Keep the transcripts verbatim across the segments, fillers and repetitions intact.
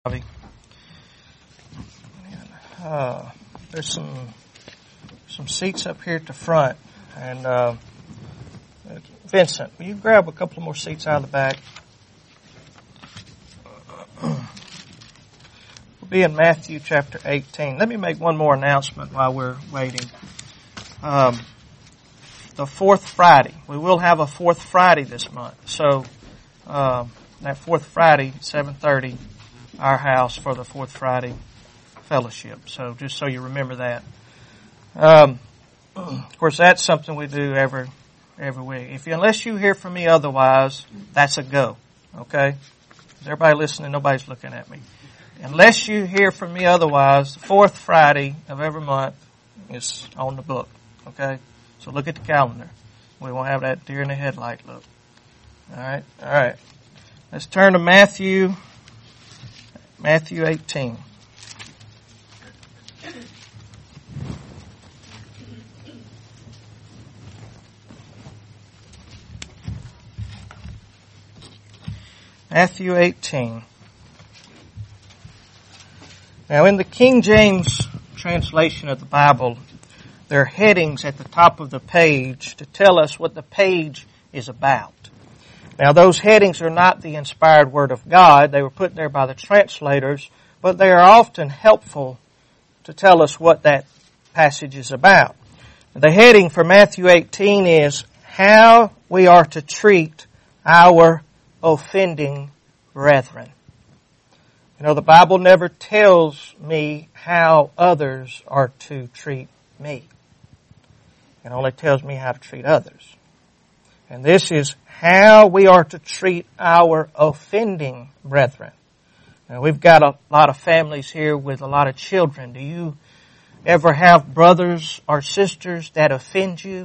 Uh, there's some some seats up here at the front, and uh, Vincent, will you grab a couple more seats out of the back? We'll be in Matthew chapter eighteen. Let me make one more announcement while we're waiting. Um, the fourth Friday, we will have a fourth Friday this month. So uh, that fourth Friday, seven thirty, our house for the fourth Friday fellowship. So just so you remember that. Um, of course, that's something we do every every week. If you, unless you hear from me otherwise, that's a go. Okay? Is everybody listening? Nobody's looking at me. Unless you hear from me otherwise, the fourth Friday of every month is on the book. Okay? So look at the calendar. We won't have that deer in the headlight look. All right? All right. Let's turn to Matthew, Matthew eighteen. Matthew eighteen. Now in the King James translation of the Bible, there are headings at the top of the page to tell us what the page is about. Now those headings are not the inspired Word of God. They were put there by the translators, but they are often helpful to tell us what that passage is about. The heading for Matthew eighteen is How We Are to Treat Our Offending Brethren. You know, the Bible never tells me how others are to treat me. It only tells me how to treat others. And this is how we are to treat our offending brethren. Now, we've got a lot of families here with a lot of children. Do you ever have brothers or sisters that offend you?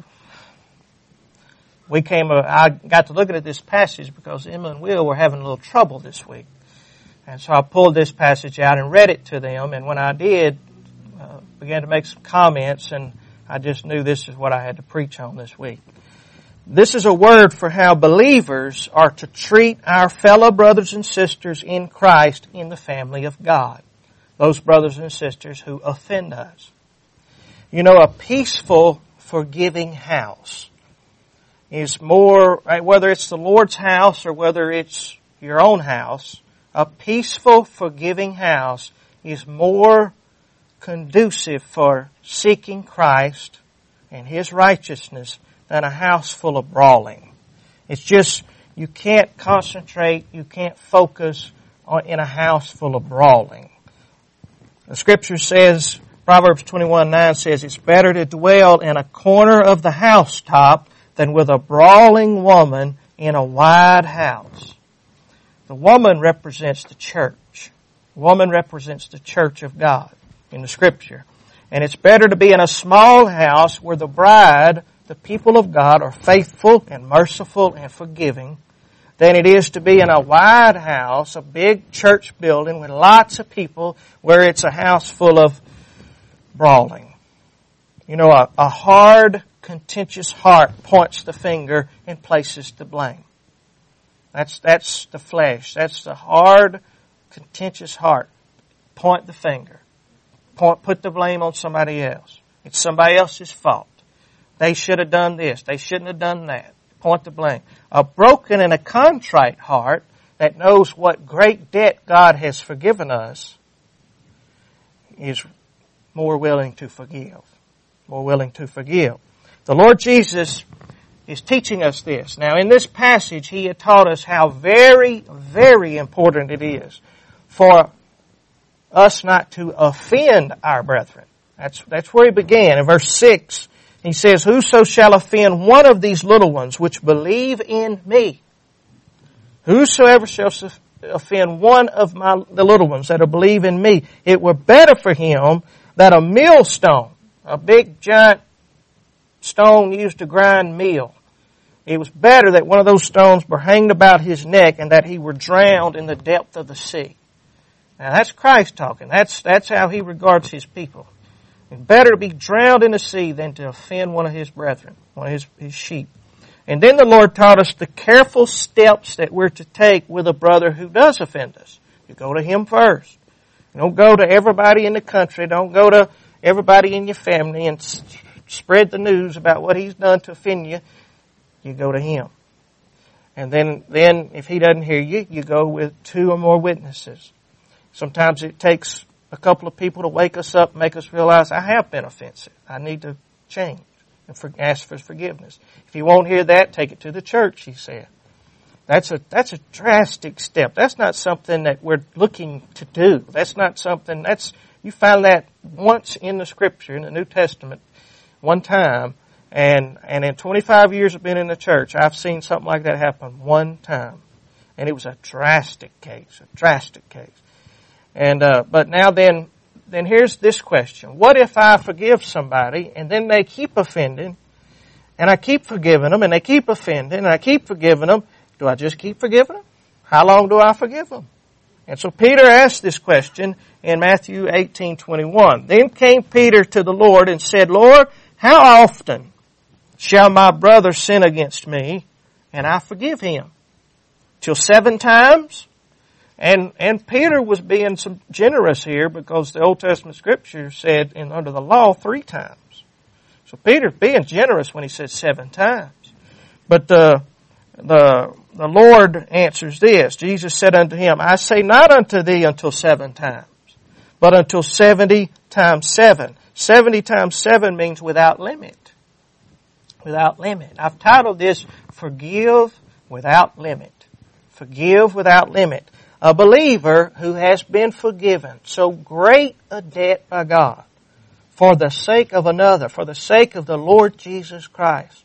We came, uh, I got to looking at this passage because Emma and Will were having a little trouble this week. And so I pulled this passage out and read it to them. And when I did, uh, began to make some comments, and I just knew this is what I had to preach on this week. This is a word for how believers are to treat our fellow brothers and sisters in Christ in the family of God. Those brothers and sisters who offend us. You know, a peaceful, forgiving house is more, whether it's the Lord's house or whether it's your own house, a peaceful, forgiving house is more conducive for seeking Christ and His righteousness than a house full of brawling. It's just, you can't concentrate, you can't focus on, in a house full of brawling. The Scripture says, Proverbs twenty-one nine says, it's better to dwell in a corner of the housetop than with a brawling woman in a wide house. The woman represents the church. The woman represents the church of God in the Scripture. And it's better to be in a small house where the bride, the people of God, are faithful and merciful and forgiving than it is to be in a wide house, a big church building with lots of people where it's a house full of brawling. You know, a, a hard, contentious heart points the finger and places the blame. That's, that's the flesh. That's the hard, contentious heart. Point the finger. Point, put the blame on somebody else. It's somebody else's fault. They should have done this. They shouldn't have done that. Point the blame. A broken and a contrite heart that knows what great debt God has forgiven us is more willing to forgive. More willing to forgive. The Lord Jesus is teaching us this. Now, in this passage, He had taught us how very, very important it is for us not to offend our brethren. That's, that's where He began. In verse six, He says, Whoso shall offend one of these little ones which believe in me, whosoever shall offend one of my, the little ones that believe in me, it were better for him that a millstone, a big giant stone used to grind meal. It was better that one of those stones were hanged about his neck and that he were drowned in the depth of the sea. Now that's Christ talking. That's, that's how He regards His people. It's better to be drowned in the sea than to offend one of His brethren, one of His, his sheep. And then the Lord taught us the careful steps that we're to take with a brother who does offend us. You go to Him first. You don't go to everybody in the country. Don't go to everybody in your family and s- spread the news about what He's done to offend you. You go to Him. And then, then if He doesn't hear you, you go with two or more witnesses. Sometimes it takes a couple of people to wake us up, make us realize, I have been offensive. I need to change and for, ask for forgiveness. If you won't hear that, take it to the church, He said. That's a, that's a drastic step. That's not something that we're looking to do. That's not something, that's, you find that once in the Scripture, in the New Testament, one time, and, and in twenty-five years of being in the church, I've seen something like that happen one time. And it was a drastic case, a drastic case. And, uh, but now then, then here's this question. What if I forgive somebody and then they keep offending, and I keep forgiving them, and they keep offending, and I keep forgiving them? Do I just keep forgiving them? How long do I forgive them? And so Peter asked this question in Matthew eighteen twenty-one. Then came Peter to the Lord and said, Lord, how often shall my brother sin against me and I forgive him? Till seven times? And, and Peter was being some generous here because the Old Testament Scripture said in under the law three times. So Peter's being generous when he says seven times. But the, the, the Lord answers this. Jesus said unto him, I say not unto thee until seven times, but until seventy times seven. Seventy times seven means without limit. Without limit. I've titled this, Forgive Without Limit. Forgive without limit. A believer who has been forgiven so great a debt by God for the sake of another, for the sake of the Lord Jesus Christ,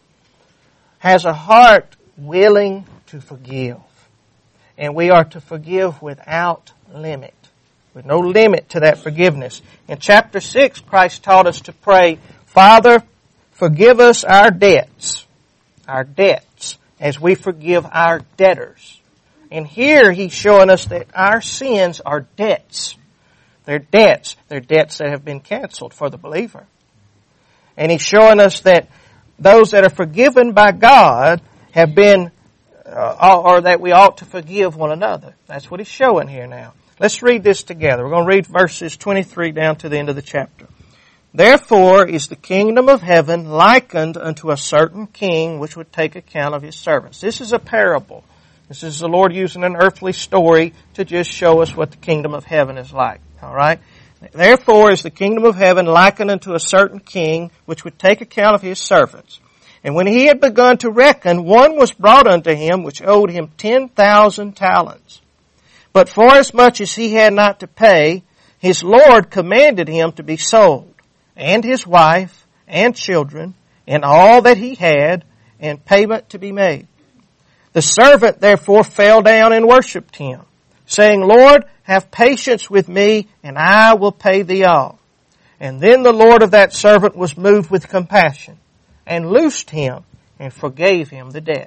has a heart willing to forgive. And we are to forgive without limit. With no limit to that forgiveness. In chapter six, Christ taught us to pray, Father, forgive us our debts, our debts, as we forgive our debtors. And here He's showing us that our sins are debts. They're debts. They're debts that have been canceled for the believer. And He's showing us that those that are forgiven by God have been, uh, or that we ought to forgive one another. That's what He's showing here now. Let's read this together. We're going to read verses twenty-three down to the end of the chapter. Therefore is the kingdom of heaven likened unto a certain king which would take account of his servants. This is a parable. This is the Lord using an earthly story to just show us what the kingdom of heaven is like. All right? Therefore is the kingdom of heaven likened unto a certain king which would take account of his servants. And when he had begun to reckon, one was brought unto him which owed him ten thousand talents. But forasmuch as he had not to pay, his Lord commanded him to be sold, and his wife, and children, and all that he had, and payment to be made. The servant therefore fell down and worshipped him, saying, Lord, have patience with me, and I will pay thee all. And then the Lord of that servant was moved with compassion, and loosed him, and forgave him the debt.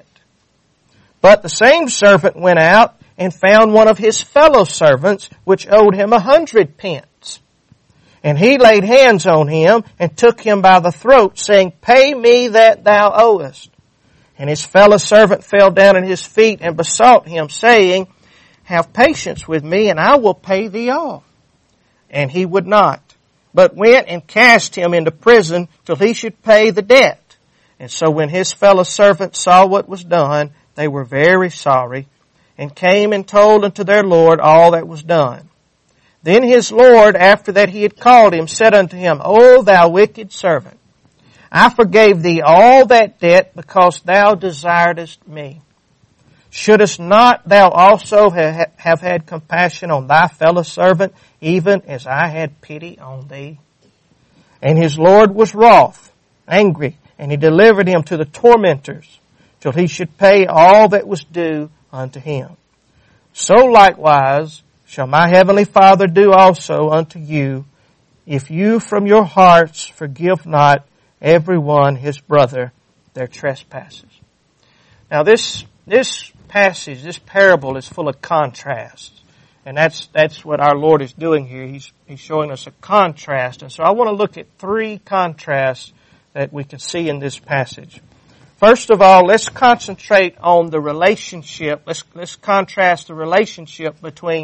But the same servant went out, and found one of his fellow servants, which owed him a hundred pence. And he laid hands on him, and took him by the throat, saying, Pay me that thou owest. And his fellow servant fell down at his feet, and besought him, saying, Have patience with me, and I will pay thee all. And he would not, but went and cast him into prison, till he should pay the debt. And so when his fellow servants saw what was done, they were very sorry, and came and told unto their Lord all that was done. Then his Lord, after that he had called him, said unto him, O thou wicked servant, I forgave thee all that debt because thou desiredest me. Shouldest not thou also have had compassion on thy fellow servant, even as I had pity on thee? And his Lord was wroth, angry, and he delivered him to the tormentors, till he should pay all that was due unto him. So likewise shall my heavenly Father do also unto you, if you from your hearts forgive not every one his brother their trespasses. Now this, this passage, this parable is full of contrasts. And that's, that's what our Lord is doing here. He's, he's showing us a contrast. And so I want to look at three contrasts that we can see in this passage. First of all, let's concentrate on the relationship. Let's, let's contrast the relationship between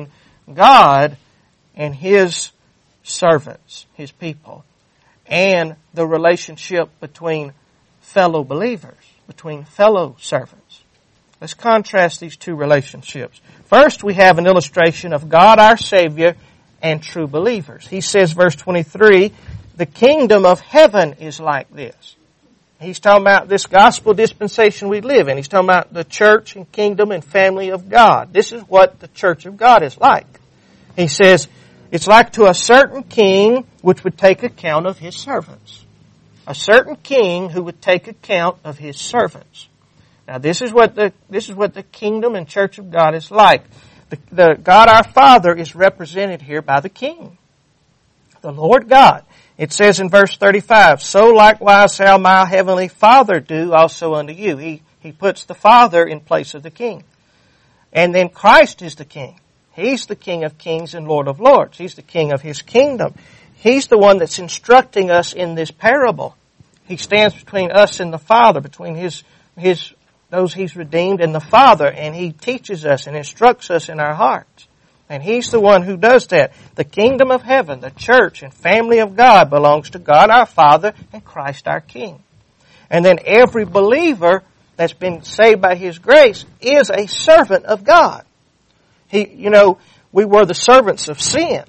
God and His servants, His people, and the relationship between fellow believers, between fellow servants. Let's contrast these two relationships. First, we have an illustration of God our Savior and true believers. He says, verse twenty-three, the kingdom of heaven is like this. He's talking about this gospel dispensation we live in. He's talking about the church and kingdom and family of God. This is what the church of God is like. He says, it's like to a certain king which would take account of his servants. A certain king who would take account of his servants. Now this is what the, this is what the kingdom and church of God is like. The, the God our Father is represented here by the King, the Lord God. It says in verse thirty-five, so likewise shall my heavenly Father do also unto you. He, he puts the Father in place of the King. And then Christ is the King. He's the King of kings and Lord of lords. He's the King of His kingdom. He's the one that's instructing us in this parable. He stands between us and the Father, between His, His, those He's redeemed and the Father, and He teaches us and instructs us in our hearts. And He's the one who does that. The kingdom of heaven, the church and family of God belongs to God our Father and Christ our King. And then every believer that's been saved by His grace is a servant of God. He, you know, we were the servants of sin,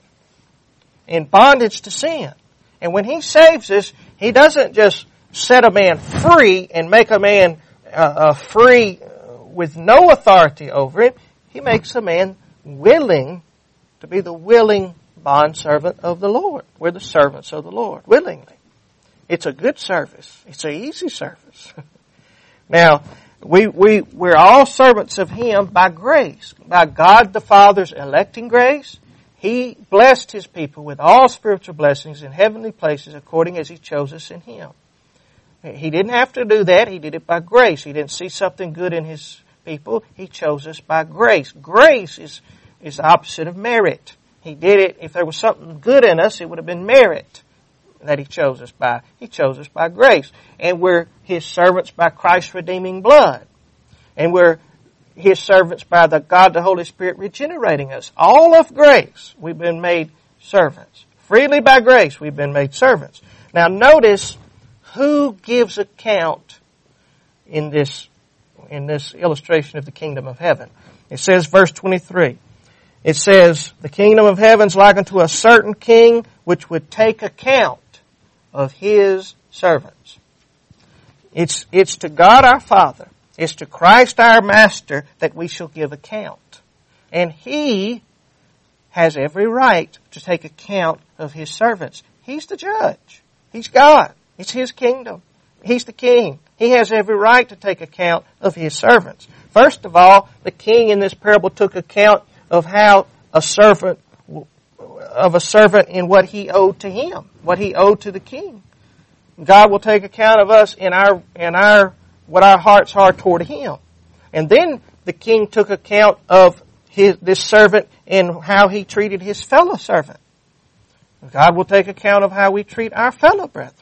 in bondage to sin. And when He saves us, He doesn't just set a man free and make a man uh, uh, free with no authority over him. He makes a man willing to be the willing bondservant of the Lord. We're the servants of the Lord, willingly. It's a good service. It's an easy service. Now, we, we, we're all servants of Him by grace, by God the Father's electing grace. He blessed His people with all spiritual blessings in heavenly places according as He chose us in Him. He didn't have to do that. He did it by grace. He didn't see something good in His people. He chose us by grace. Grace is, is the opposite of merit. He did it, if there was something good in us, it would have been merit that He chose us by. He chose us by grace. And we're His servants by Christ's redeeming blood. And we're His servants by the God the Holy Spirit regenerating us. All of grace, we've been made servants. Freely by grace, we've been made servants. Now notice who gives account in this in this illustration of the kingdom of heaven. It says, verse twenty-three, it says, the kingdom of heaven is like unto a certain king which would take account of his servants. It's, it's to God our Father, it's to Christ our Master that we shall give account. And He has every right to take account of His servants. He's the judge. He's God. It's His kingdom. He's the king. He has every right to take account of His servants. First of all, the king in this parable took account of how a servant, of a servant in what he owed to him, what he owed to the king. God will take account of us in our, in our, what our hearts are toward Him. And then the king took account of his, this servant in how he treated his fellow servant. God will take account of how we treat our fellow brethren.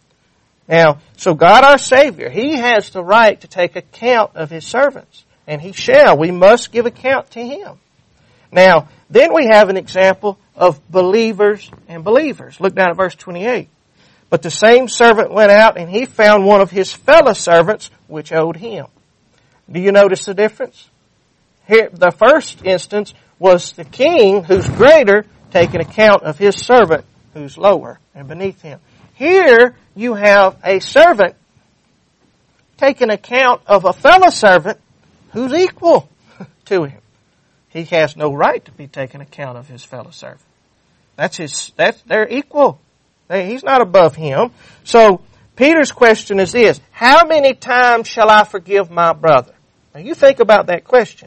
Now, so God our Savior, He has the right to take account of His servants. And He shall. We must give account to Him. Now, then we have an example of believers and believers. Look down at verse twenty-eight. But the same servant went out and he found one of his fellow servants which owed him. Do you notice the difference? Here, the first instance was the king who's greater taking account of his servant who's lower and beneath him. Here you have a servant taking account of a fellow servant who's equal to him. He has no right to be taking account of his fellow servant. That's his, that's, they're equal. They, he's not above him. So Peter's question is this: how many times shall I forgive my brother? Now you think about that question.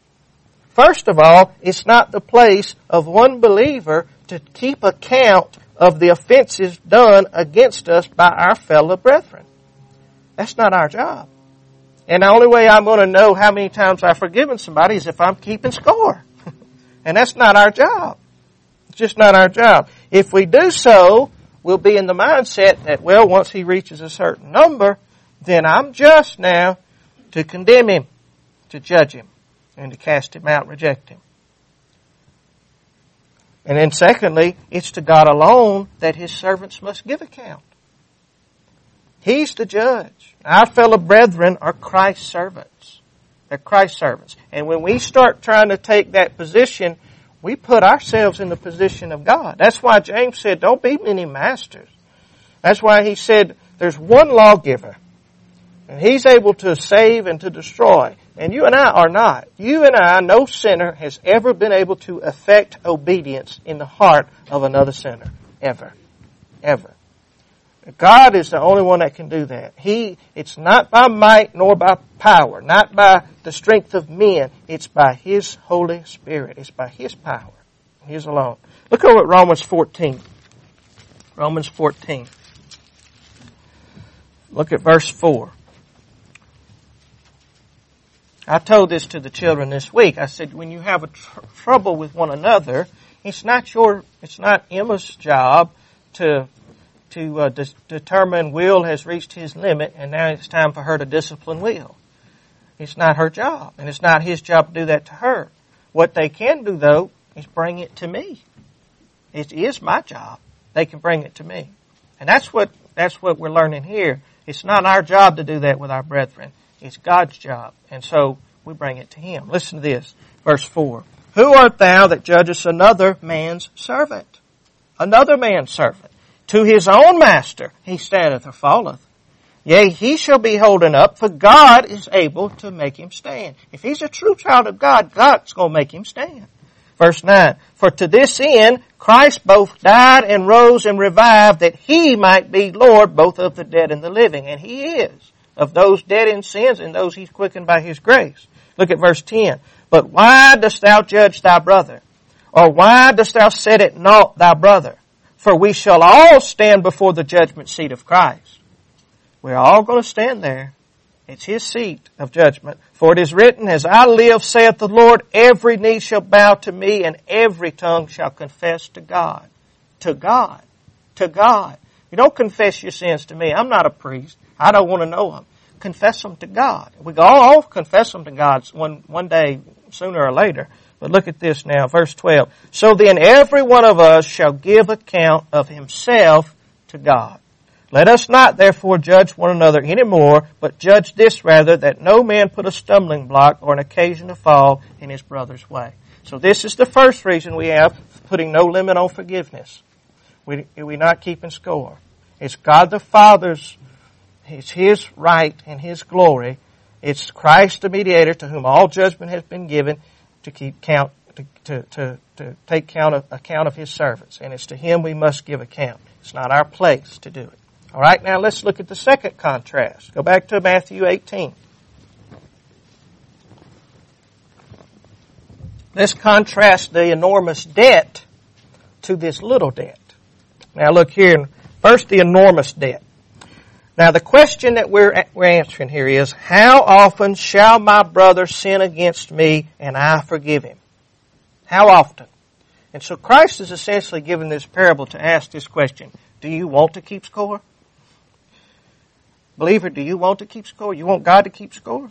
First of all, it's not the place of one believer to keep account of the offenses done against us by our fellow brethren. That's not our job. And the only way I'm going to know how many times I've forgiven somebody is if I'm keeping score. And that's not our job. It's just not our job. If we do so, we'll be in the mindset that, well, once he reaches a certain number, then I'm just now to condemn him, to judge him, and to cast him out, reject him. And then secondly, it's to God alone that His servants must give account. He's the judge. Our fellow brethren are Christ's servants. They're Christ's servants. And when we start trying to take that position, we put ourselves in the position of God. That's why James said, don't be many masters. That's why he said, there's one lawgiver. And He's able to save and to destroy. And you and I are not. You and I, no sinner has ever been able to effect obedience in the heart of another sinner. Ever. Ever. God is the only one that can do that. He, it's not by might nor by power, not by the strength of men. It's by His Holy Spirit. It's by His power. His alone. Look over at Romans fourteen. Romans fourteen. Look at verse four. I told this to the children this week. I said, when you have a tr- trouble with one another, it's not your, it's not Emma's job to to uh, de- determine Will has reached his limit and now it's time for her to discipline Will. It's not her job, and it's not his job to do that to her. What they can do, though, is bring it to me. It is my job. They can bring it to me. And that's what that's what we're learning here. It's not our job to do that with our brethren. It's God's job. And so we bring it to Him. Listen to this, verse four. Who art thou that judgest another man's servant? Another man's servant. To his own master he standeth or falleth. Yea, he shall be holden up, for God is able to make him stand. If he's a true child of God, God's going to make him stand. Verse nine, for to this end Christ both died and rose and revived, that He might be Lord both of the dead and the living. And He is, of those dead in sins and those He's quickened by His grace. Look at verse ten. But why dost thou judge thy brother? Or why dost thou set at naught thy brother? For we shall all stand before the judgment seat of Christ. We're all going to stand there. It's His seat of judgment. For it is written, as I live, saith the Lord, every knee shall bow to me, and every tongue shall confess to God. To God. To God. You don't confess your sins to me. I'm not a priest. I don't want to know them. Confess them to God. We all confess them to God one, one day, sooner or later. But look at this now, verse twelve. So then every one of us shall give account of himself to God. Let us not therefore judge one another any more, but judge this rather, that no man put a stumbling block or an occasion to fall in his brother's way. So this is the first reason we have putting no limit on forgiveness. We, we're not keeping score. It's God the Father's, it's His right and His glory. It's Christ the mediator, to whom all judgment has been given, to keep count, to, to, to, to take count of, account of His servants. And it's to Him we must give account. It's not our place to do it. All right, now let's look at the second contrast. Go back to Matthew eighteen. Let's contrast the enormous debt to this little debt. Now look here, first the enormous debt. Now the question that we're, we're answering here is, how often shall my brother sin against me and I forgive him? How often? And so Christ is essentially giving this parable to ask this question. Do you want to keep score? Believer, do you want to keep score? You want God to keep score?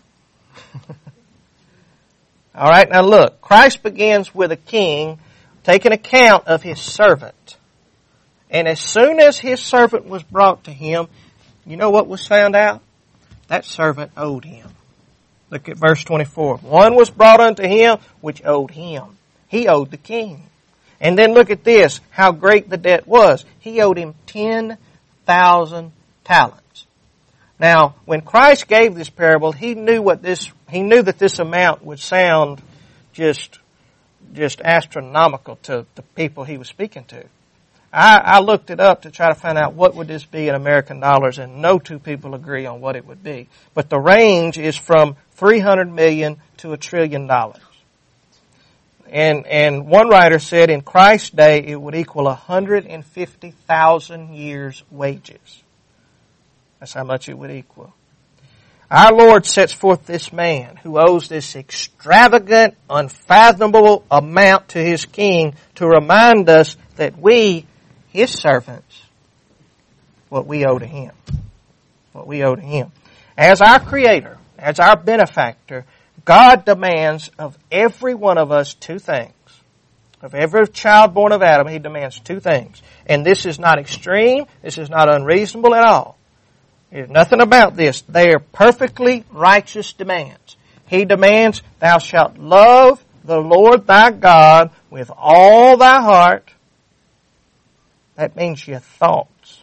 All right, now look. Christ begins with a king taking account of his servant. And as soon as his servant was brought to him, you know what was found out? That servant owed him. Look at verse twenty-four. One was brought unto him which owed him. He owed the king. And then look at this, how great the debt was. He owed him ten thousand talents. Now, when Christ gave this parable, he knew what this, he knew that this amount would sound just, just astronomical to the people he was speaking to. I, I looked it up to try to find out what would this be in American dollars, and no two people agree on what it would be. But the range is from three hundred million to a trillion dollars. And, and one writer said in Christ's day it would equal one hundred fifty thousand years' wages. That's how much it would equal. Our Lord sets forth this man who owes this extravagant, unfathomable amount to his king to remind us that we, his servants, what we owe to him. What we owe to him. As our Creator, as our benefactor, God demands of every one of us two things. Of every child born of Adam, He demands two things. And this is not extreme. This is not unreasonable at all. There's nothing about this. They are perfectly righteous demands. He demands, thou shalt love the Lord thy God with all thy heart. That means your thoughts.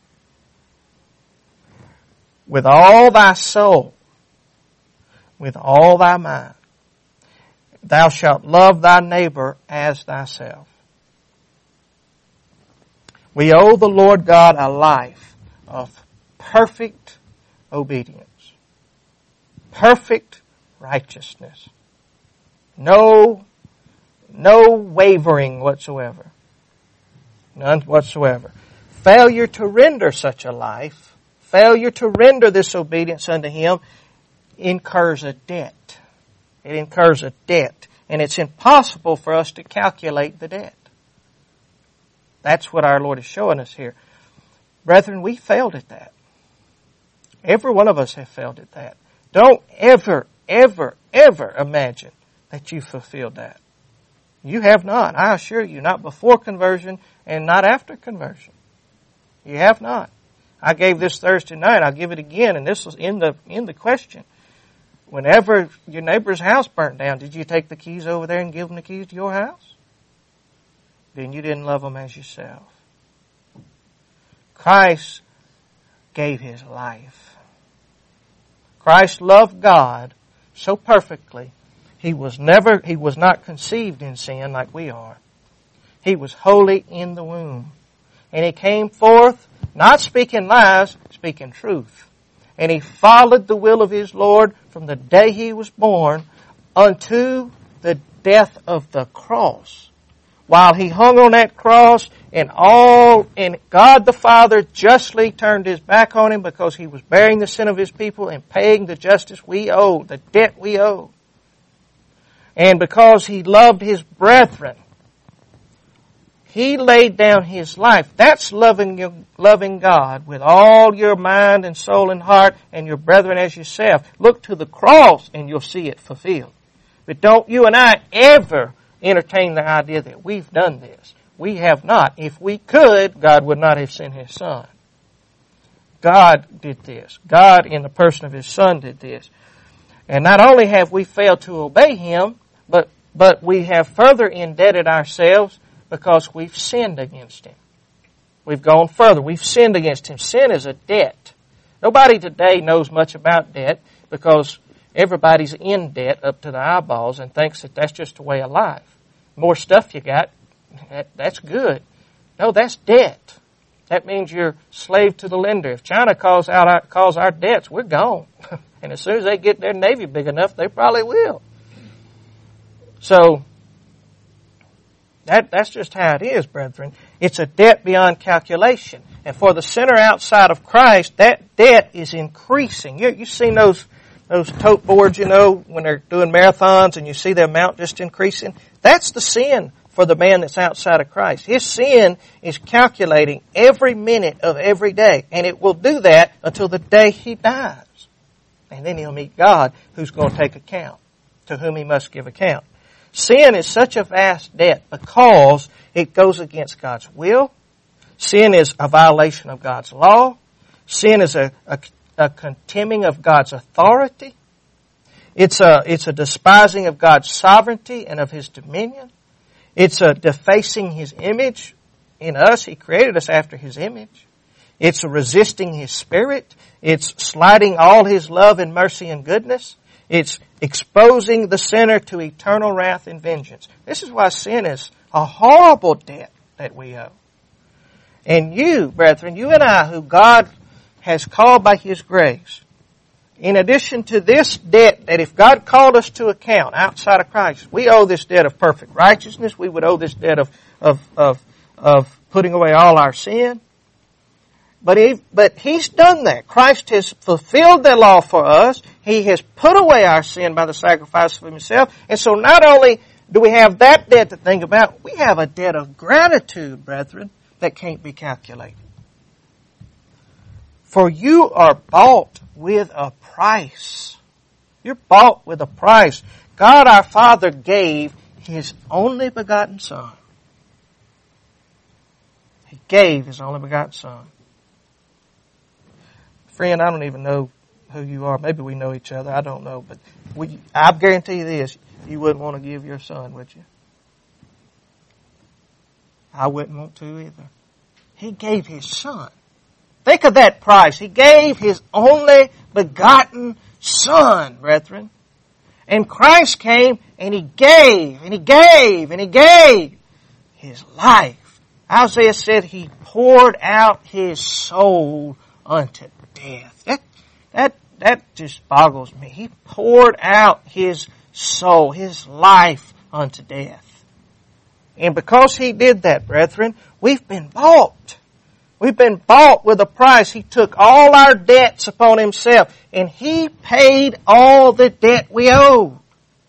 With all thy soul. With all thy mind. Thou shalt love thy neighbor as thyself. We owe the Lord God a life of perfect obedience. Perfect righteousness. No, no wavering whatsoever. None whatsoever. Failure to render such a life, failure to render this obedience unto Him, incurs a debt. It incurs a debt. And it's impossible for us to calculate the debt. That's what our Lord is showing us here. Brethren, we failed at that. Every one of us have failed at that. Don't ever, ever, ever imagine that you fulfilled that. You have not. I assure you, not before conversion and not after conversion. You have not. I gave this Thursday night. I'll give it again, and this was in the in the question. Whenever your neighbor's house burnt down, did you take the keys over there and give them the keys to your house? Then you didn't love them as yourself. Christ gave His life. Christ loved God so perfectly. He was never, He was not conceived in sin like we are. He was holy in the womb. And He came forth, not speaking lies, speaking truth. And He followed the will of His Lord from the day He was born unto the death of the cross. While He hung on that cross, and all, and God the Father justly turned His back on Him because He was bearing the sin of His people and paying the justice we owe, the debt we owe. And because He loved His brethren, He laid down His life. That's loving your, loving God with all your mind and soul and heart and your brethren as yourself. Look to the cross and you'll see it fulfilled. But don't you and I ever entertain the idea that we've done this. We have not. If we could, God would not have sent His Son. God did this. God in the person of His Son did this. And not only have we failed to obey Him, but, but we have further indebted ourselves because we've sinned against Him. We've gone further. We've sinned against Him. Sin is a debt. Nobody today knows much about debt because everybody's in debt up to the eyeballs and thinks that that's just a way of life. The more stuff you got, that, that's good. No, that's debt. That means you're slave to the lender. If China calls out our, calls our debts, we're gone. And as soon as they get their navy big enough, they probably will. So, That, that's just how it is, brethren. It's a debt beyond calculation. And for the sinner outside of Christ, that debt is increasing. You, you've seen those, those tote boards, you know, when they're doing marathons and you see the amount just increasing. That's the sin for the man that's outside of Christ. His sin is calculating every minute of every day. And it will do that until the day he dies. And then he'll meet God, who's going to take account, to whom he must give account. Sin is such a vast debt because it goes against God's will. Sin is a violation of God's law. Sin is a, a, a contemning of God's authority. It's a, it's a despising of God's sovereignty and of His dominion. It's a defacing His image in us. He created us after His image. It's a resisting His Spirit. It's slighting all His love and mercy and goodness. It's exposing the sinner to eternal wrath and vengeance. This is why sin is a horrible debt that we owe. And you, brethren, you and I, who God has called by His grace, in addition to this debt that if God called us to account outside of Christ, we owe this debt of perfect righteousness. We would owe this debt of, of, of, of putting away all our sin. But, he, but He's done that. Christ has fulfilled the law for us. He has put away our sin by the sacrifice of Himself. And so not only do we have that debt to think about, we have a debt of gratitude, brethren, that can't be calculated. For you are bought with a price. You're bought with a price. God our Father gave His only begotten Son. He gave His only begotten Son. Friend, I don't even know who you are. Maybe we know each other. I don't know. But we, I guarantee you this. You wouldn't want to give your son, would you? I wouldn't want to either. He gave His Son. Think of that price. He gave His only begotten Son, brethren. And Christ came and He gave, and He gave, and He gave His life. Isaiah said He poured out His soul unto death. That, that, that just boggles me. He poured out His soul, His life unto death. And because He did that, brethren, we've been bought. We've been bought with a price. He took all our debts upon Himself, and He paid all the debt we owe.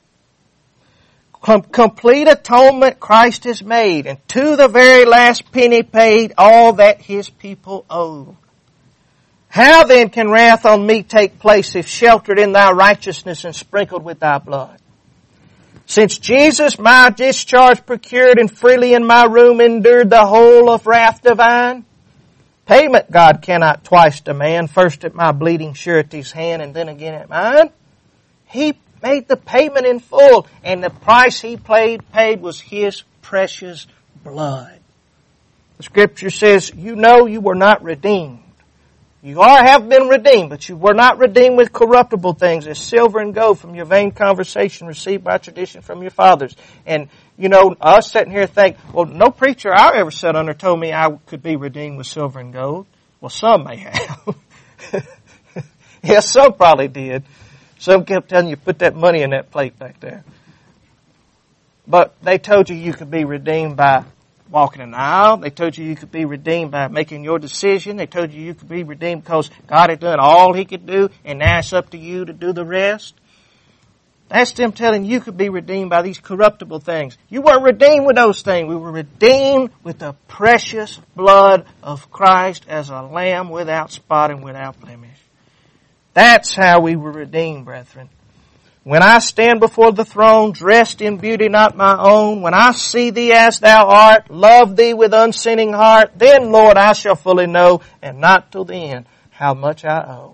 Com- complete atonement Christ has made, and to the very last penny paid all that His people owe. How then can wrath on me take place if sheltered in Thy righteousness and sprinkled with Thy blood? Since Jesus my discharge procured and freely in my room endured the whole of wrath divine, payment God cannot twice demand, first at my bleeding surety's hand and then again at mine. He made the payment in full, and the price He paid, paid was His precious blood. The Scripture says, you know you were not redeemed. You are, have been redeemed, but you were not redeemed with corruptible things as silver and gold from your vain conversation received by tradition from your fathers. And, you know, us sitting here think, well, no preacher I ever sat under told me I could be redeemed with silver and gold. Well, some may have. Yes, some probably did. Some kept telling you, put that money in that plate back there. But they told you you could be redeemed by walking an aisle. They told you you could be redeemed by making your decision. They told you you could be redeemed because God had done all He could do, and now it's up to you to do the rest. That's them telling you you could be redeemed by these corruptible things. You weren't redeemed with those things. We were redeemed with the precious blood of Christ as a lamb without spot and without blemish. That's how we were redeemed, brethren. When I stand before the throne, dressed in beauty not my own, when I see Thee as Thou art, love Thee with unsinning heart, then, Lord, I shall fully know, and not till the end, how much I owe.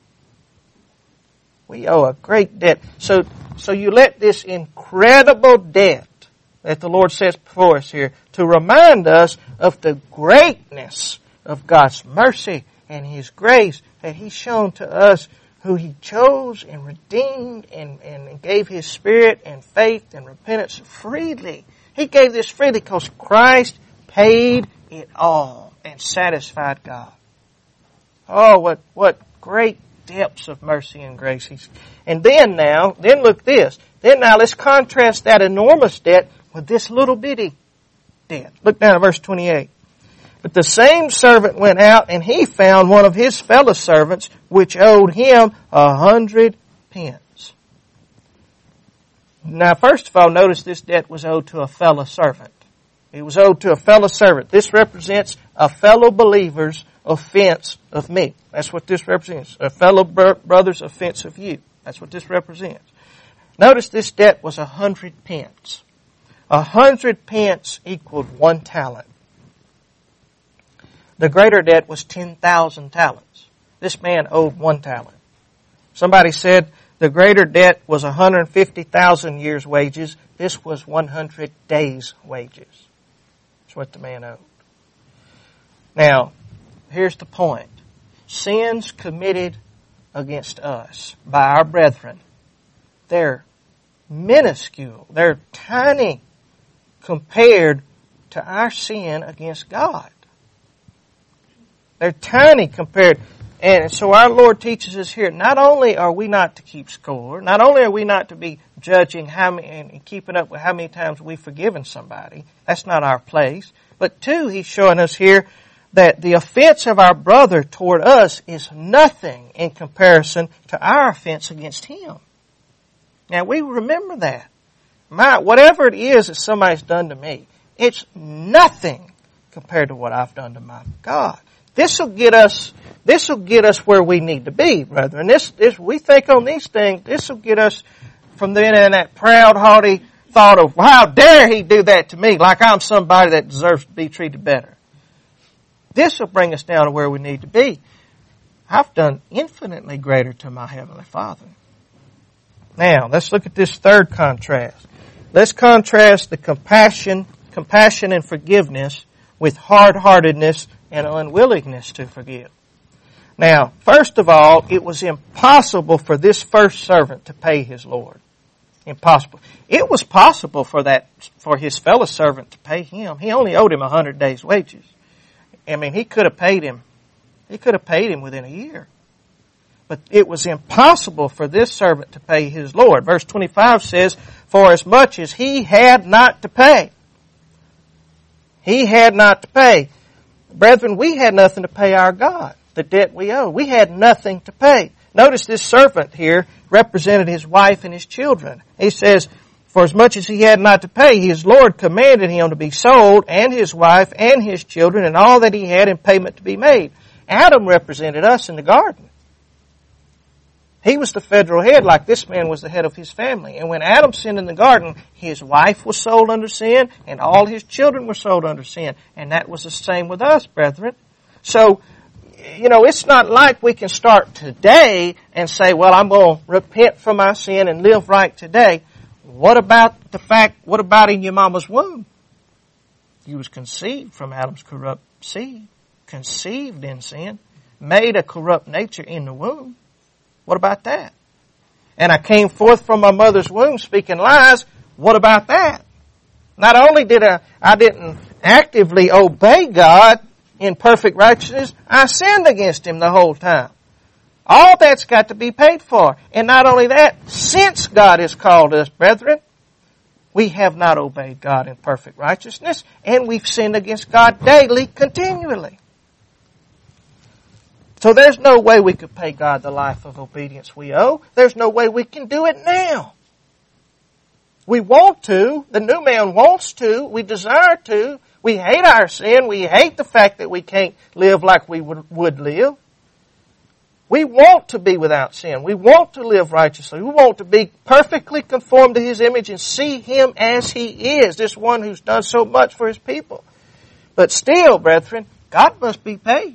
We owe a great debt. So, so you let this incredible debt that the Lord sets before us here to remind us of the greatness of God's mercy and His grace that He's shown to us, who He chose and redeemed and, and gave His Spirit and faith and repentance freely. He gave this freely because Christ paid it all and satisfied God. Oh, what, what great depths of mercy and grace. He's, and then now, then look this. Then now let's contrast that enormous debt with this little bitty debt. Look down at verse twenty-eight. But the same servant went out, and he found one of his fellow servants, which owed him a hundred pence. Now, first of all, notice this debt was owed to a fellow servant. It was owed to a fellow servant. This represents a fellow believer's offense of me. That's what this represents. A fellow brother's offense of you. That's what this represents. Notice this debt was a hundred pence. A hundred pence equaled one talent. The greater debt was ten thousand talents. This man owed one talent. Somebody said the greater debt was one hundred fifty thousand years' wages. This was one hundred days' wages. That's what the man owed. Now, here's the point. Sins committed against us by our brethren, they're minuscule. They're tiny compared to our sin against God. They're tiny compared. And so our Lord teaches us here, not only are we not to keep score, not only are we not to be judging how many, and keeping up with how many times we've forgiven somebody. That's not our place. But two, He's showing us here that the offense of our brother toward us is nothing in comparison to our offense against him. Now we remember that. My, whatever it is that somebody's done to me, it's nothing compared to what I've done to my God. This will get us, this will get us where we need to be, brethren. This, this, we think on these things, this will get us from then in that proud, haughty thought of, well, how dare he do that to me, like I'm somebody that deserves to be treated better. This will bring us down to where we need to be. I've done infinitely greater to my Heavenly Father. Now, let's look at this third contrast. Let's contrast the compassion, compassion and forgiveness with hard-heartedness and unwillingness to forgive. Now, first of all, it was impossible for this first servant to pay his Lord. Impossible. It was possible for that, for his fellow servant to pay him. He only owed him a hundred days' wages. I mean, he could have paid him. He could have paid him within a year. But it was impossible for this servant to pay his Lord. Verse twenty-five says, for as much as he had not to pay. He had not to pay. Brethren, we had nothing to pay our God, the debt we owe. We had nothing to pay. Notice this servant here represented his wife and his children. He says, for as much as he had not to pay, his Lord commanded him to be sold, and his wife and his children, and all that he had in payment to be made. Adam represented us in the garden. He was the federal head, like this man was the head of his family. And when Adam sinned in the garden, his wife was sold under sin, and all his children were sold under sin. And that was the same with us, brethren. So, you know, it's not like we can start today and say, well, I'm going to repent from my sin and live right today. What about the fact, what about in your mama's womb? You was conceived from Adam's corrupt seed, conceived in sin, made a corrupt nature in the womb. What about that? And I came forth from my mother's womb speaking lies. What about that? Not only did I, I didn't actively obey God in perfect righteousness, I sinned against Him the whole time. All that's got to be paid for. And not only that, since God has called us, brethren, we have not obeyed God in perfect righteousness, and we've sinned against God daily, continually. So there's no way we could pay God the life of obedience we owe. There's no way we can do it now. We want to. The new man wants to. We desire to. We hate our sin. We hate the fact that we can't live like we would, would live. We want to be without sin. We want to live righteously. We want to be perfectly conformed to His image and see Him as He is, this one who's done so much for His people. But still, brethren, God must be paid.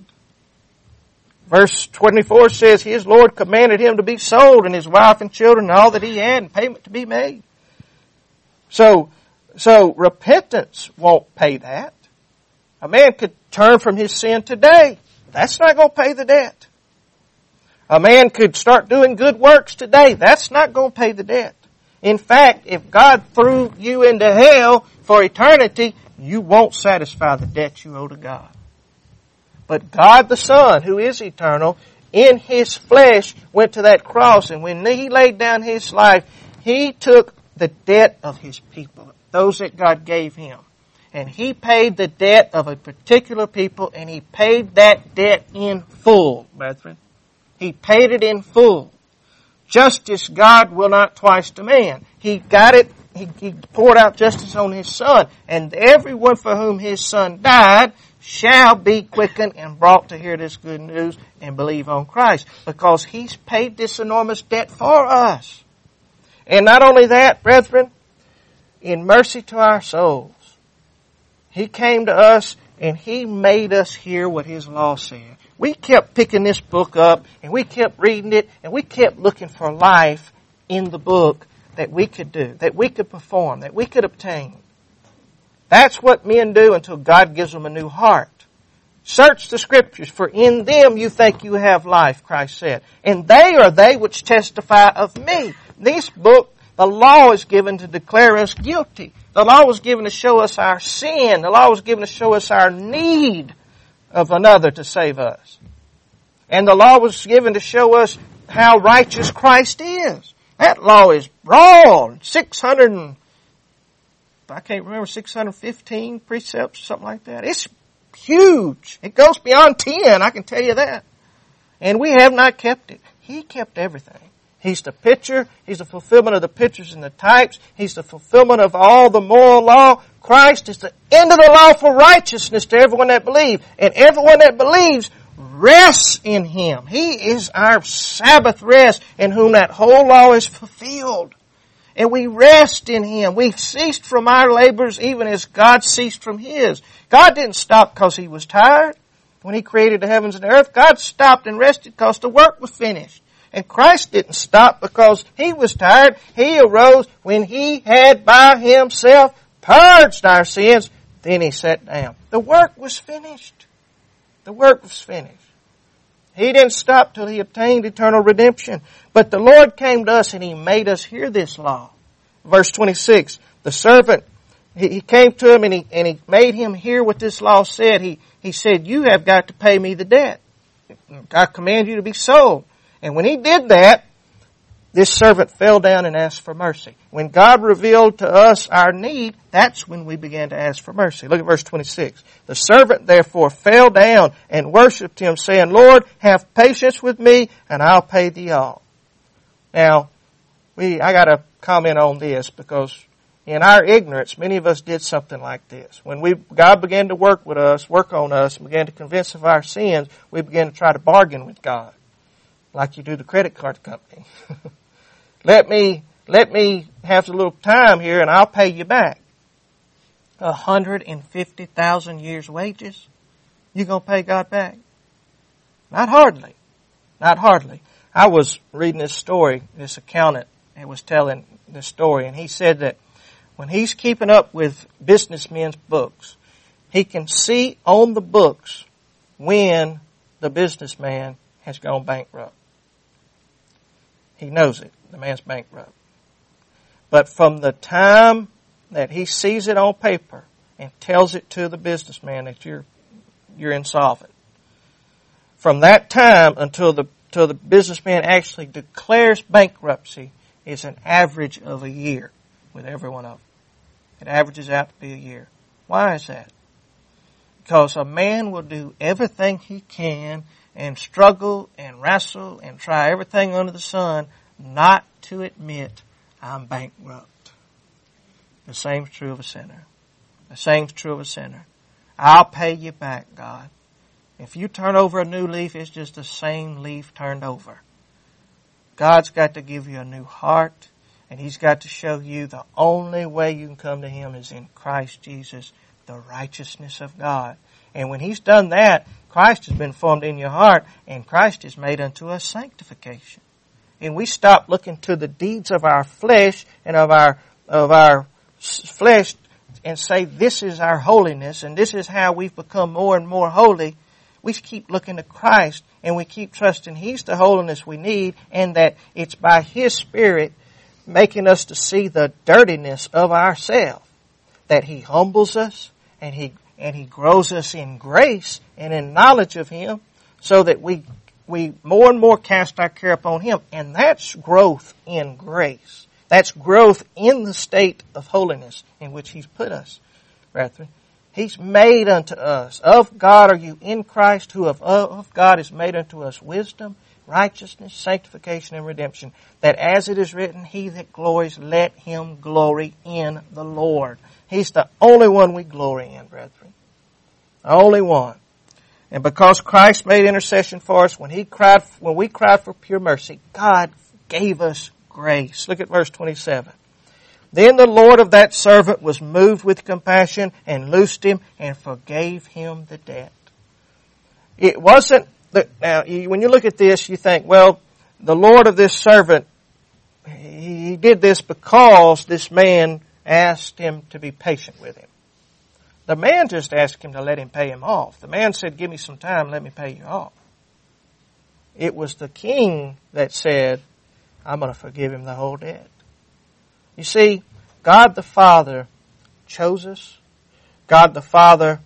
Verse twenty-four says, his Lord commanded him to be sold, and his wife and children and all that he had, and payment to be made. So, so repentance won't pay that. A man could turn from his sin today. That's not going to pay the debt. A man could start doing good works today. That's not going to pay the debt. In fact, if God threw you into hell for eternity, you won't satisfy the debt you owe to God. But God the Son, who is eternal, in His flesh went to that cross, and when He laid down His life, He took the debt of His people, those that God gave Him. And He paid the debt of a particular people, and He paid that debt in full, brethren. He paid it in full. Justice God will not twice demand. He got it, He, he poured out justice on His Son, and everyone for whom His Son died shall be quickened and brought to hear this good news and believe on Christ, because He's paid this enormous debt for us. And not only that, brethren, in mercy to our souls, He came to us and He made us hear what His law said. We kept picking this book up and we kept reading it and we kept looking for life in the book that we could do, that we could perform, that we could obtain. That's what men do until God gives them a new heart. Search the Scriptures, for in them you think you have life, Christ said. And they are they which testify of me. This book, the law is given to declare us guilty. The law was given to show us our sin. The law was given to show us our need of another to save us. And the law was given to show us how righteous Christ is. That law is broad, six hundred and I can't remember, six hundred fifteen precepts, something like that. It's huge. It goes beyond ten, I can tell you that. And we have not kept it. He kept everything. He's the picture. He's the fulfillment of the pictures and the types. He's the fulfillment of all the moral law. Christ is the end of the law for righteousness to everyone that believes. And everyone that believes rests in Him. He is our Sabbath rest, in whom that whole law is fulfilled. And we rest in Him. We've ceased from our labors even as God ceased from His. God didn't stop because He was tired. When He created the heavens and the earth, God stopped and rested because the work was finished. And Christ didn't stop because He was tired. He arose when He had by Himself purged our sins. Then He sat down. The work was finished. The work was finished. He didn't stop till He obtained eternal redemption. But the Lord came to us and He made us hear this law. Verse twenty-six, the servant, he, he came to him and he, and he made him hear what this law said. He, he said, you have got to pay me the debt. I command you to be sold. And when he did that, this servant fell down and asked for mercy. When God revealed to us our need, that's when we began to ask for mercy. Look at verse twenty-six. The servant therefore fell down and worshipped Him, saying, Lord, have patience with me, and I'll pay thee all. Now, we I got to comment on this because in our ignorance, many of us did something like this. When we God began to work with us, work on us, and began to convince us of our sins, we began to try to bargain with God, like you do the credit card company. Let me, let me have a little time here and I'll pay you back. A hundred and fifty thousand years wages? You gonna pay God back? Not hardly. Not hardly. I was reading this story, this accountant was telling this story, and he said that when he's keeping up with businessmen's books, he can see on the books when the businessman has gone bankrupt. He knows it. The man's bankrupt. But from the time that he sees it on paper and tells it to the businessman that you're you're insolvent, from that time until the until the businessman actually declares bankruptcy is an average of a year with every one of them. It averages out to be a year. Why is that? Because a man will do everything he can and struggle and wrestle and try everything under the sun not to admit I'm bankrupt. The same's true of a sinner. The same's true of a sinner. I'll pay you back, God. If you turn over a new leaf, it's just the same leaf turned over. God's got to give you a new heart, and He's got to show you the only way you can come to Him is in Christ Jesus, the righteousness of God. And when He's done that, Christ has been formed in your heart, and Christ is made unto us sanctification. And we stop looking to the deeds of our flesh and of our of our flesh and say this is our holiness and this is how we've become more and more holy. We keep looking to Christ and we keep trusting He's the holiness we need, and that it's by His Spirit making us to see the dirtiness of ourselves, that He humbles us and He and He grows us in grace and in knowledge of Him, so that we we more and more cast our care upon Him. And that's growth in grace. That's growth in the state of holiness in which He's put us, brethren. He's made unto us. Of God are you in Christ, who of, of God is made unto us wisdom, righteousness, sanctification, and redemption. That as it is written, he that glories, let him glory in the Lord. He's the only one we glory in, brethren. The only one. And because Christ made intercession for us, when He cried, when we cried for pure mercy, God gave us grace. Look at verse twenty-seven. Then the Lord of that servant was moved with compassion and loosed him and forgave him the debt. It wasn't, the, now when you look at this, you think, well, the Lord of this servant, he did this because this man asked him to be patient with him. The man just asked him to let him pay him off. The man said, give me some time, let me pay you off. It was the king that said, I'm going to forgive him the whole debt. You see, God the Father chose us. God the Father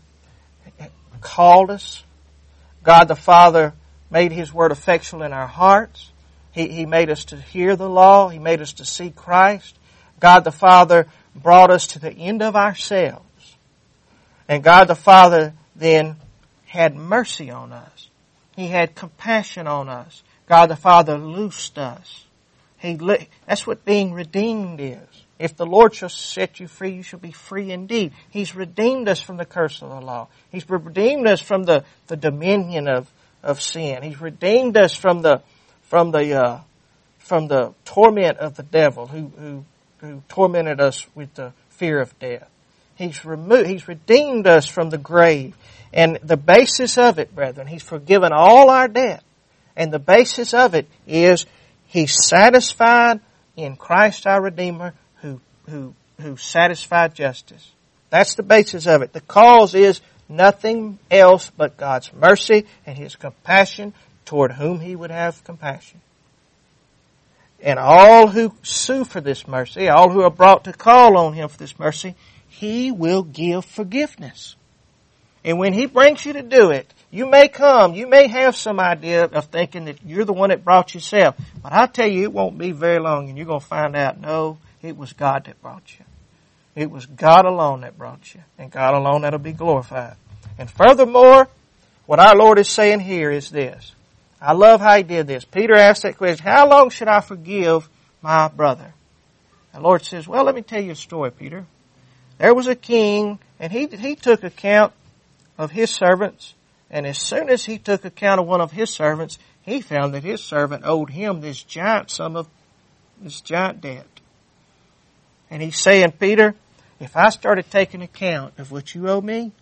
called us. God the Father made His word effectual in our hearts. He, he made us to hear the law. He made us to see Christ. God the Father brought us to the end of ourselves. And God the Father then had mercy on us. He had compassion on us. God the Father loosed us. He, that's what being redeemed is. If the Lord shall set you free, you shall be free indeed. He's redeemed us from the curse of the law. He's redeemed us from the, the dominion of, of sin. He's redeemed us from the from the uh, from the torment of the devil, who who who tormented us with the fear of death. He's removed, He's redeemed us from the grave. And the basis of it, brethren, He's forgiven all our debt. And the basis of it is He's satisfied in Christ our Redeemer who, who, who satisfied justice. That's the basis of it. The cause is nothing else but God's mercy and His compassion toward whom He would have compassion. And all who sue for this mercy, all who are brought to call on Him for this mercy, He will give forgiveness. And when He brings you to do it, you may come, you may have some idea of thinking that you're the one that brought yourself. But I tell you, it won't be very long and you're going to find out, no, it was God that brought you. It was God alone that brought you. And God alone that'll be glorified. And furthermore, what our Lord is saying here is this. I love how He did this. Peter asked that question, how long should I forgive my brother? The Lord says, well, let me tell you a story, Peter. There was a king, and he, he took account of his servants, and as soon as he took account of one of his servants, he found that his servant owed him this giant sum of, this giant debt. And he's saying, Peter, if I started taking account of what you owe me,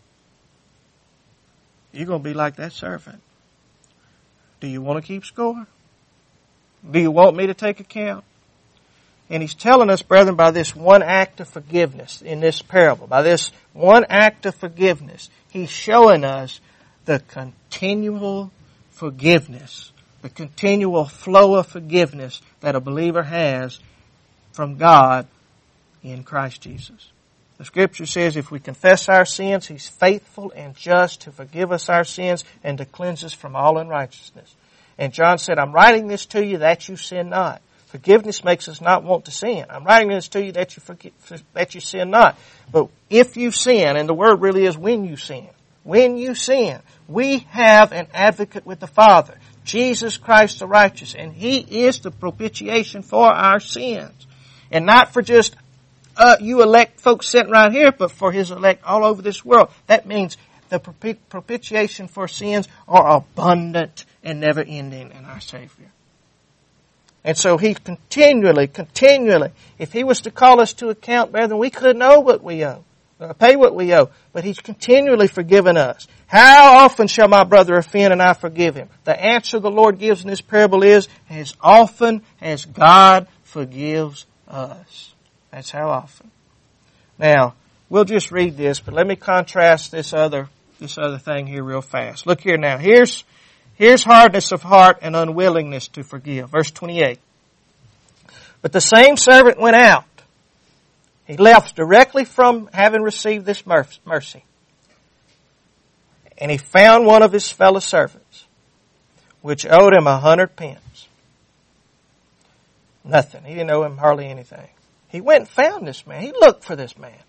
you're going to be like that servant. Do you want to keep score? Do you want me to take account? And He's telling us, brethren, by this one act of forgiveness in this parable, by this one act of forgiveness, He's showing us the continual forgiveness, the continual flow of forgiveness that a believer has from God in Christ Jesus. The Scripture says if we confess our sins, He's faithful and just to forgive us our sins and to cleanse us from all unrighteousness. And John said, I'm writing this to you that you sin not. Forgiveness makes us not want to sin. I'm writing this to you that you forgive, that you sin not. But if you sin, and the word really is when you sin, when you sin, we have an advocate with the Father, Jesus Christ the righteous, and He is the propitiation for our sins. And not for just uh, you elect folks sitting right here, but for His elect all over this world. That means the propitiation for sins are abundant and never ending in our Savior. And so He continually, continually, if He was to call us to account, brethren, we could know what we owe, uh, pay what we owe, but He's continually forgiven us. How often shall my brother offend and I forgive him? The answer the Lord gives in this parable is, as often as God forgives us. That's how often. Now, we'll just read this, but let me contrast this other, this other thing here real fast. Look here now. Here's Here's hardness of heart and unwillingness to forgive. Verse twenty-eight. But the same servant went out. He left directly from having received this mercy. And he found one of his fellow servants, which owed him a hundred pence. Nothing. He didn't owe him hardly anything. He went and found this man. He looked for this man.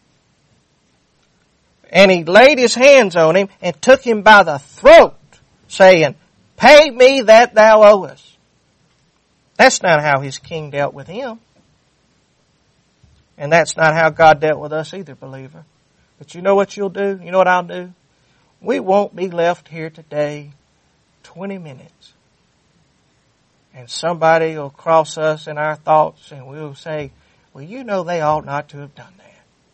And he laid his hands on him and took him by the throat, saying, pay me that thou owest. That's not how his king dealt with him. And that's not how God dealt with us either, believer. But you know what you'll do? You know what I'll do? We won't be left here today twenty minutes. And somebody will cross us in our thoughts and we'll say, well, you know they ought not to have done that.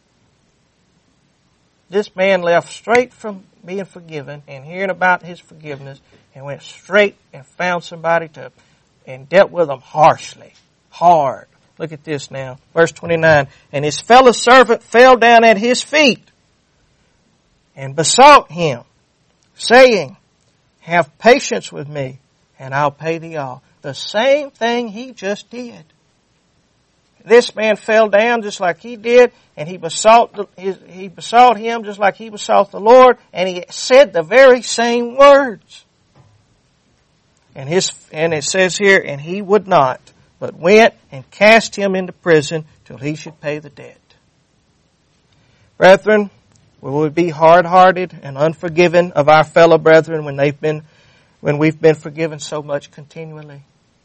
This man left straight from being forgiven and hearing about his forgiveness and went straight and found somebody to and dealt with them harshly, hard. Look at this now. Verse twenty-nine. And his fellow servant fell down at his feet and besought him, saying, have patience with me and I'll pay thee all. The same thing he just did. This man fell down just like he did, and he besought, the, he besought him just like he besought the Lord, and he said the very same words. And his, and it says here, and he would not, but went and cast him into prison till he should pay the debt. Brethren, will we be hard-hearted and unforgiving of our fellow brethren when they've been, when we've been forgiven so much continually?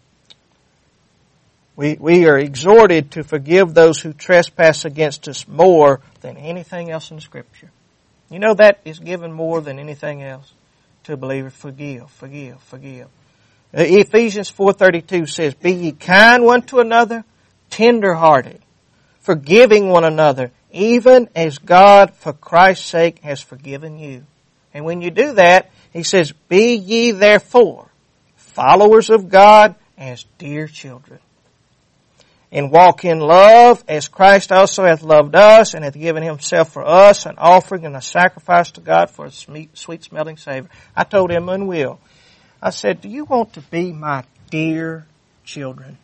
We, we are exhorted to forgive those who trespass against us more than anything else in Scripture. You know that is given more than anything else to a believer. Forgive, forgive, forgive. Ephesians four thirty-two says, be ye kind one to another, tender-hearted, forgiving one another, even as God, for Christ's sake, has forgiven you. And when you do that, he says, be ye therefore followers of God as dear children, and walk in love as Christ also hath loved us and hath given himself for us, an offering and a sacrifice to God for a sweet smelling savor. I told Emma and Will, I said, do you want to be my dear children?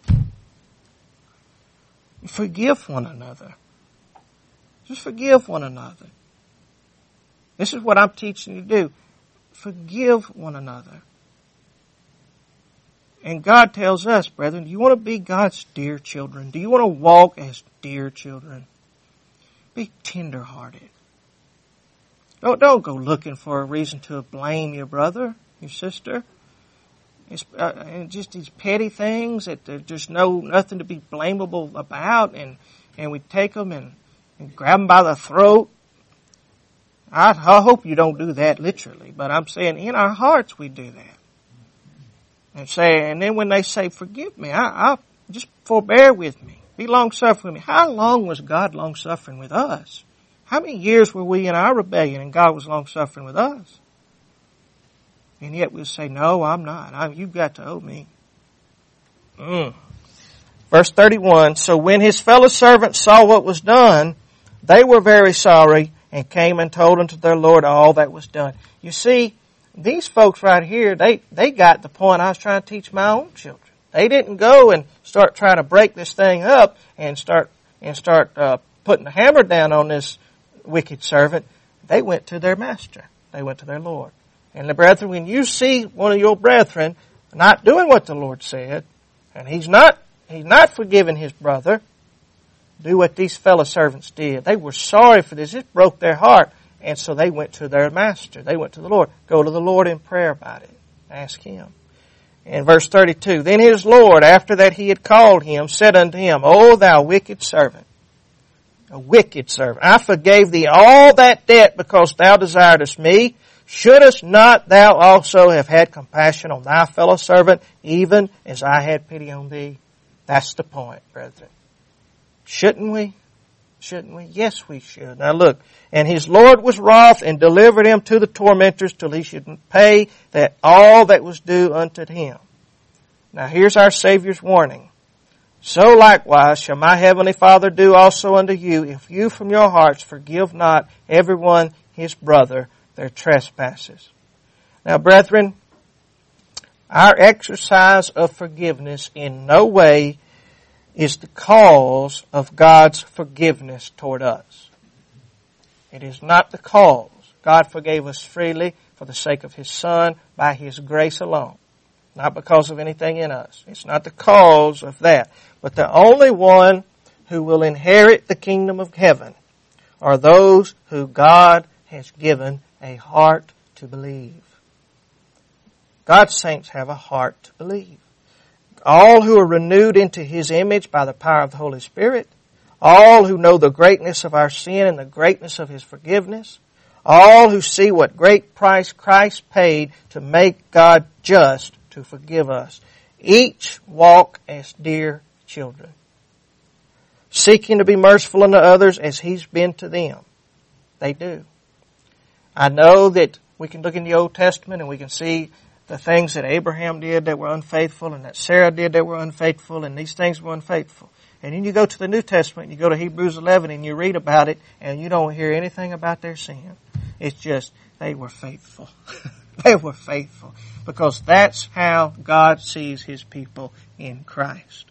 Forgive one another. Just forgive one another. This is what I'm teaching you to do. Forgive one another. And God tells us, brethren, do you want to be God's dear children? Do you want to walk as dear children? Be tender-hearted. Don't, don't go looking for a reason to blame your brother, your sister. It's, uh, and just these petty things that there's just no nothing to be blamable about, and, and we take them and, and grab them by the throat. I, I hope you don't do that literally, but I'm saying in our hearts we do that. And say, and then when they say, forgive me, I, I just forbear with me. Be long-suffering with me. How long was God long-suffering with us? How many years were we in our rebellion and God was long-suffering with us? And yet we'll say, no, I'm not. I, you've got to owe me. Mm. Verse thirty-one, so when his fellow servants saw what was done, they were very sorry and came and told unto their Lord all that was done. You see, these folks right here, they, they got the point I was trying to teach my own children. They didn't go and start trying to break this thing up and start and start uh, putting the hammer down on this wicked servant. They went to their master. They went to their Lord. And the brethren, when you see one of your brethren not doing what the Lord said, and he's not he's not forgiving his brother, do what these fellow servants did. They were sorry for this. It broke their heart. And so they went to their master. They went to the Lord. Go to the Lord in prayer about it. Ask him. In verse thirty-two, then his Lord, after that he had called him, said unto him, O thou wicked servant, a wicked servant, I forgave thee all that debt because thou desiredest me. Shouldest not thou also have had compassion on thy fellow servant, even as I had pity on thee? That's the point, brethren. Shouldn't we? Shouldn't we? Yes, we should. Now look, and his Lord was wroth and delivered him to the tormentors till he should pay that all that was due unto him. Now here's our Savior's warning. So likewise shall my heavenly Father do also unto you, if you from your hearts forgive not everyone his brother their trespasses. Now brethren, our exercise of forgiveness in no way is the cause of God's forgiveness toward us. It is not the cause. God forgave us freely for the sake of his Son by his grace alone, not because of anything in us. It's not the cause of that. But the only one who will inherit the kingdom of heaven are those who God has given a heart to believe. God's saints have a heart to believe. All who are renewed into his image by the power of the Holy Spirit, all who know the greatness of our sin and the greatness of his forgiveness, all who see what great price Christ paid to make God just to forgive us, each walk as dear children, seeking to be merciful unto others as he's been to them. They do. I know that we can look in the Old Testament and we can see the things that Abraham did that were unfaithful and that Sarah did that were unfaithful, and these things were unfaithful. And then you go to the New Testament, you go to Hebrews eleven and you read about it and you don't hear anything about their sin. It's just, they were faithful. They were faithful. Because that's how God sees his people in Christ.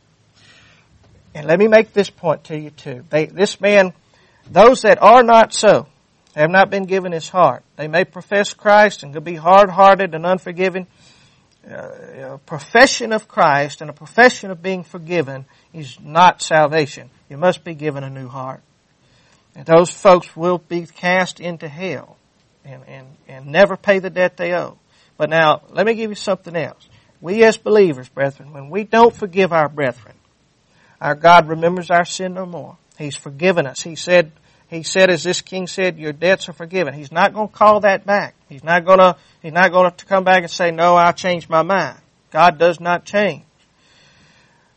And let me make this point to you too. They, this man, those that are not so, have not been given his heart. They may profess Christ and could be hard-hearted and unforgiving. Uh, a profession of Christ and a profession of being forgiven is not salvation. You must be given a new heart. And those folks will be cast into hell and, and, and never pay the debt they owe. But now, let me give you something else. We as believers, brethren, when we don't forgive our brethren, our God remembers our sin no more. He's forgiven us. He said, He said, as this king said, your debts are forgiven. He's not going to call that back. He's not going to, he's not going to come back and say, no, I'll change my mind. God does not change.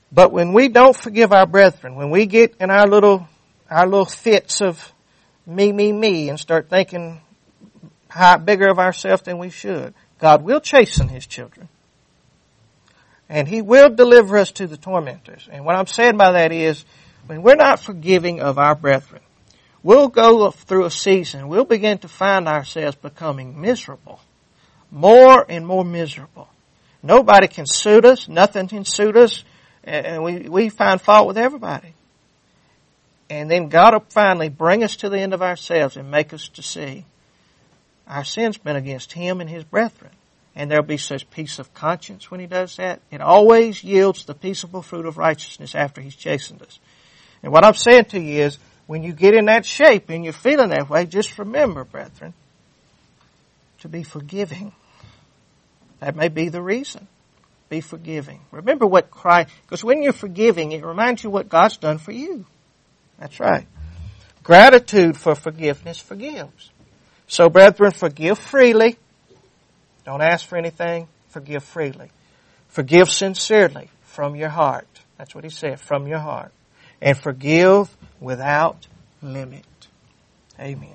But when we don't forgive our brethren, when we get in our little, our little fits of me, me, me, and start thinking high, bigger of ourselves than we should, God will chasten His children. And He will deliver us to the tormentors. And what I'm saying by that is, when we're not forgiving of our brethren, we'll go through a season, we'll begin to find ourselves becoming miserable. More and more miserable. Nobody can suit us, nothing can suit us, and we, we find fault with everybody. And then God will finally bring us to the end of ourselves and make us to see our sin's been against Him and His brethren. And there'll be such peace of conscience when He does that. It always yields the peaceable fruit of righteousness after He's chastened us. And what I'm saying to you is, when you get in that shape and you're feeling that way, just remember, brethren, to be forgiving. That may be the reason. Be forgiving. Remember what Christ, because when you're forgiving, it reminds you what God's done for you. That's right. Gratitude for forgiveness forgives. So, brethren, forgive freely. Don't ask for anything. Forgive freely. Forgive sincerely from your heart. That's what he said, from your heart. And forgive without limit. Amen.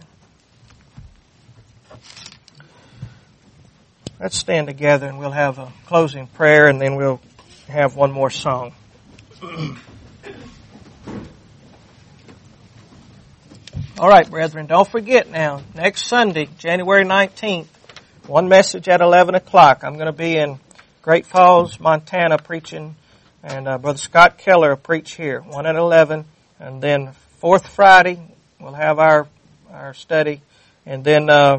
Let's stand together and we'll have a closing prayer and then we'll have one more song. All right, brethren, don't forget now, next Sunday, January nineteenth, one message at eleven o'clock. I'm going to be in Great Falls, Montana preaching, and uh, Brother Scott Keller will preach here, one at eleven. And then fourth Friday, we'll have our our study. And then uh,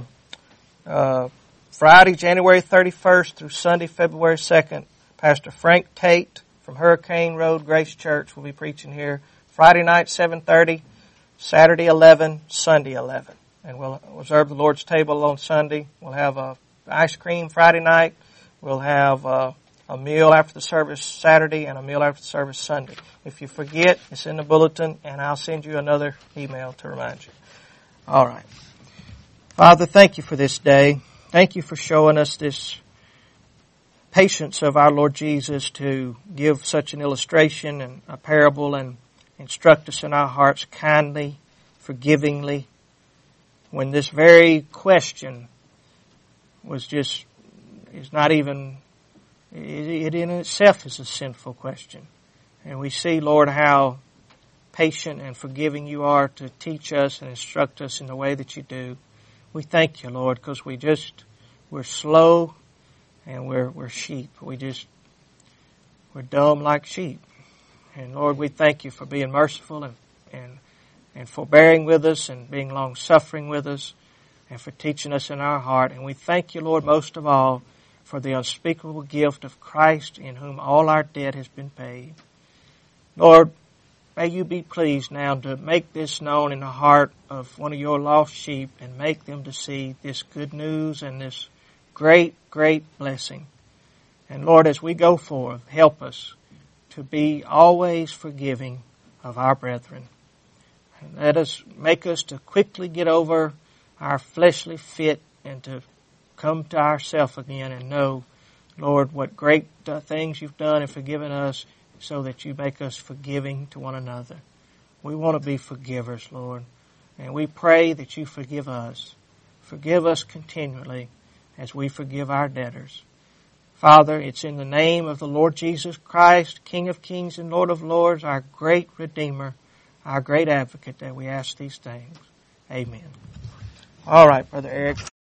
uh, Friday, January thirty-first through Sunday, February second, Pastor Frank Tate from Hurricane Road Grace Church will be preaching here. Friday night, seven thirty. Saturday eleven, Sunday eleven. And we'll observe the Lord's table on Sunday. We'll have a ice cream Friday night. We'll have uh, a meal after the service Saturday and a meal after the service Sunday. If you forget, it's in the bulletin, and I'll send you another email to remind you. All right. Father, thank you for this day. Thank you for showing us this patience of our Lord Jesus to give such an illustration and a parable and instruct us in our hearts kindly, forgivingly, when this very question was just, is not even, it in itself is a sinful question. And we see, Lord, how patient and forgiving you are to teach us and instruct us in the way that you do. We thank you, Lord, because we just, we're slow and we're, we're sheep. We just, we're dumb like sheep. And Lord, we thank you for being merciful and, and, and forbearing with us and being long-suffering with us and for teaching us in our heart. And we thank you, Lord, most of all, for the unspeakable gift of Christ in whom all our debt has been paid. Lord, may you be pleased now to make this known in the heart of one of your lost sheep and make them to see this good news and this great, great blessing. And Lord, as we go forth, help us to be always forgiving of our brethren. And let us make us to quickly get over our fleshly fit and to come to ourselves again and know, Lord, what great uh, things you've done and forgiven us so that you make us forgiving to one another. We want to be forgivers, Lord. And we pray that you forgive us. Forgive us continually as we forgive our debtors. Father, it's in the name of the Lord Jesus Christ, King of kings and Lord of lords, our great Redeemer, our great advocate, that we ask these things. Amen. All right, Brother Eric.